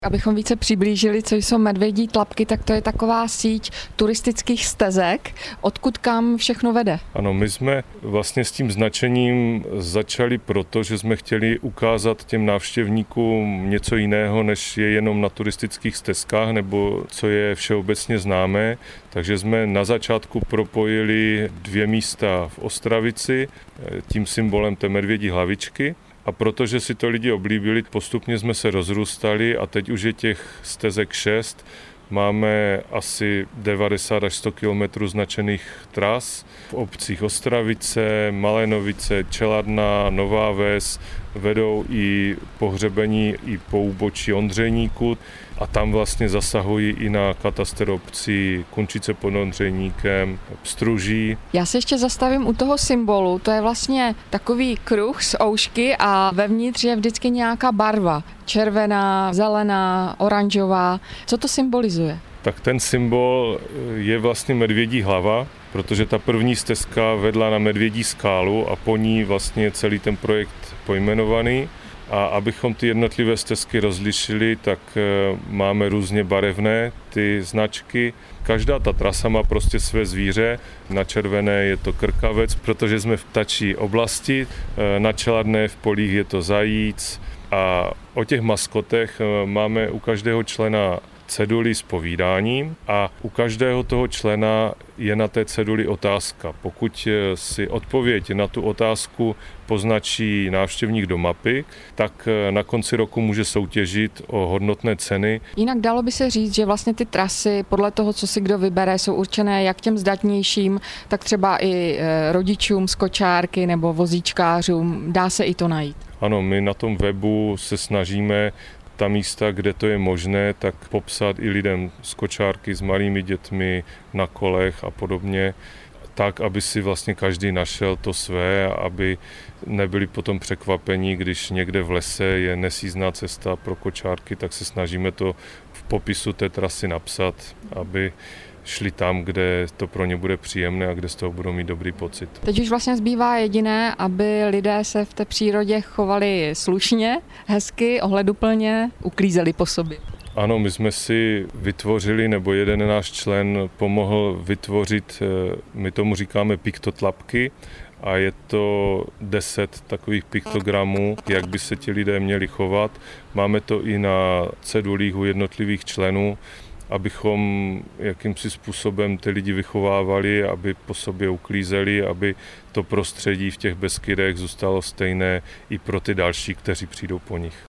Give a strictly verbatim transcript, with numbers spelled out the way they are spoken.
Abychom více přiblížili, co jsou medvědí tlapky, tak to je taková síť turistických stezek, odkud kam všechno vede. Ano, my jsme vlastně s tím značením začali proto, že jsme chtěli ukázat těm návštěvníkům něco jiného, než je jenom na turistických stezkách nebo co je všeobecně známé. Takže jsme na začátku propojili dvě místa v Ostravici, tím symbolem té medvědí hlavičky. A protože si to lidi oblíbili, postupně jsme se rozrůstali a teď už je těch stezek šest. Máme asi devadesát až sto kilometrů značených tras v obcích Ostravice, Malenovice, Čeladná, Nová Ves, vedou i pohřebení i po úbočí Ondřejníku a tam vlastně zasahují i na katastr obcí Kunčice pod Ondřejníkem, Pstruží. Já se ještě zastavím u toho symbolu, to je vlastně takový kruh z oušky a vevnitř je vždycky nějaká barva, červená, zelená, oranžová. Co to symbolizuje? Tak ten symbol je vlastně medvědí hlava, protože ta první stezka vedla na Medvědí skálu a po ní vlastně je celý ten projekt pojmenovaný. A abychom ty jednotlivé stezky rozlišili, tak máme různě barevné ty značky. Každá ta trasa má prostě své zvíře. Na červené je to krkavec, protože jsme v ptačí oblasti. Na čeladné v polích je to zajíc. A o těch maskotech máme u každého člena ceduli s povídáním a u každého toho člena je na té ceduli otázka. Pokud si odpověď na tu otázku poznačí návštěvník do mapy, tak na konci roku může soutěžit o hodnotné ceny. Jinak dalo by se říct, že vlastně ty trasy podle toho, co si kdo vybere, jsou určené jak těm zdatnějším, tak třeba i rodičům z kočárky nebo vozíčkářům. Dá se i to najít. Ano, my na tom webu se snažíme ta místa, kde to je možné, tak popsat i lidem z kočárky, s malými dětmi, na kolech a podobně, tak, aby si vlastně každý našel to své, aby nebyli potom překvapení, když někde v lese je nesjízdná cesta pro kočárky, tak se snažíme to v popisu té trasy napsat, aby šli tam, kde to pro ně bude příjemné a kde z toho budou mít dobrý pocit. Teď už vlastně zbývá jediné, aby lidé se v té přírodě chovali slušně, hezky, ohleduplně, uklízeli po sobě. Ano, my jsme si vytvořili, nebo jeden náš člen pomohl vytvořit, my tomu říkáme piktotlapky, a je to deset takových piktogramů, jak by se ti lidé měli chovat. Máme to i na cedulích u jednotlivých členů, abychom jakýmsi způsobem ty lidi vychovávali, aby po sobě uklízeli, aby to prostředí v těch Beskydech zůstalo stejné i pro ty další, kteří přijdou po nich.